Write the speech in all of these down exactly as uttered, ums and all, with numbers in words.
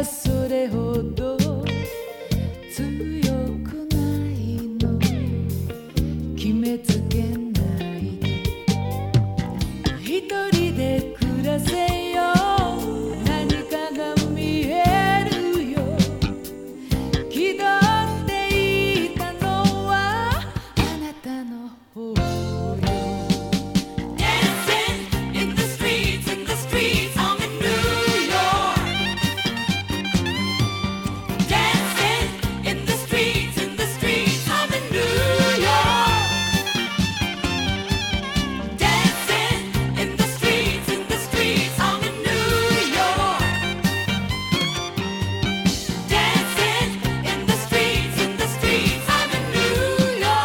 それほど強くないの、決めつけないで一人で暮らせよ、何かが見えるよ、気取っていたのはあなたの方よ。 Dancing in the streets, in the streets I'm in New York. Dancing in the streets, in the streets I'm in New York. Dancing in the streets, in the streets I'm in New York. Dancing in the streets, in the streets I'm in New York.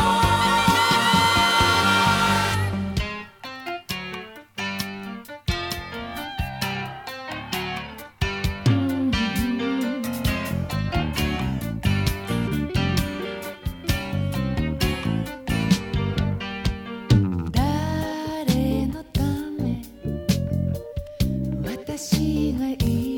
誰のため私がい